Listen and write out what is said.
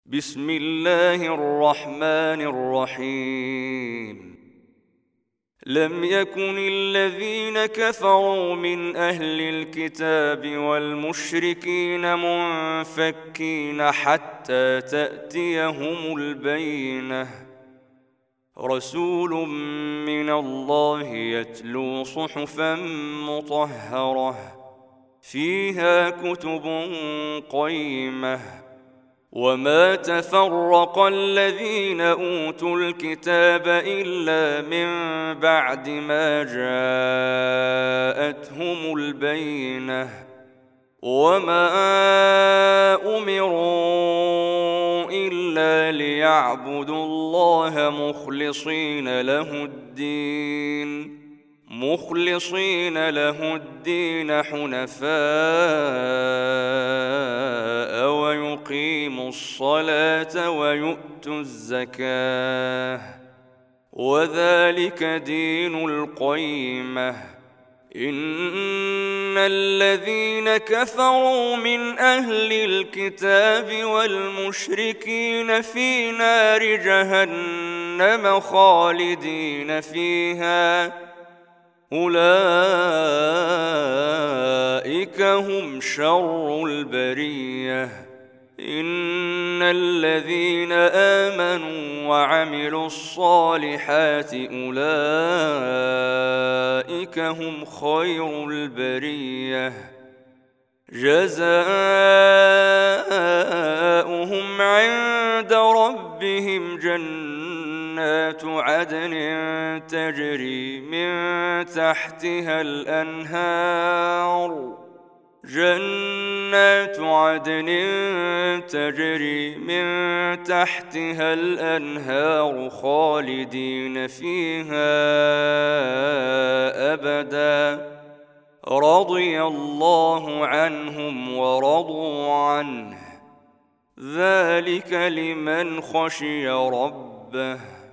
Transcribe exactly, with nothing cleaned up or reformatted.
بسم الله الرحمن الرحيم. لم يكن الذين كفروا من أهل الكتاب والمشركين منفكين حتى تأتيهم البينة، رسول من الله يتلو صحفا مطهرة فيها كتب قيمة. وما تفرق الذين أوتوا الكتاب إلا من بعد ما جاءتهم البينة، وما أمروا إلا ليعبدوا الله مخلصين له الدين مخلصين له الدين حنفاء ويقيموا الصلاة ويؤتوا الزكاة، وذلك دين القيمة. إن الذين كفروا من أهل الكتاب والمشركين في نار جهنم خالدين فيها، أولئك هم شر البرية. إن الذين آمنوا وعملوا الصالحات أولئك هم خير البرية، جزاؤهم عند ربهم جنات عدن تجري من تحتها الأنهار جنات عدن تجري من تحتها الأنهار خالدين فيها أبدا، رضي الله عنهم ورضوا عنه، ذلك لمن خشي ربه.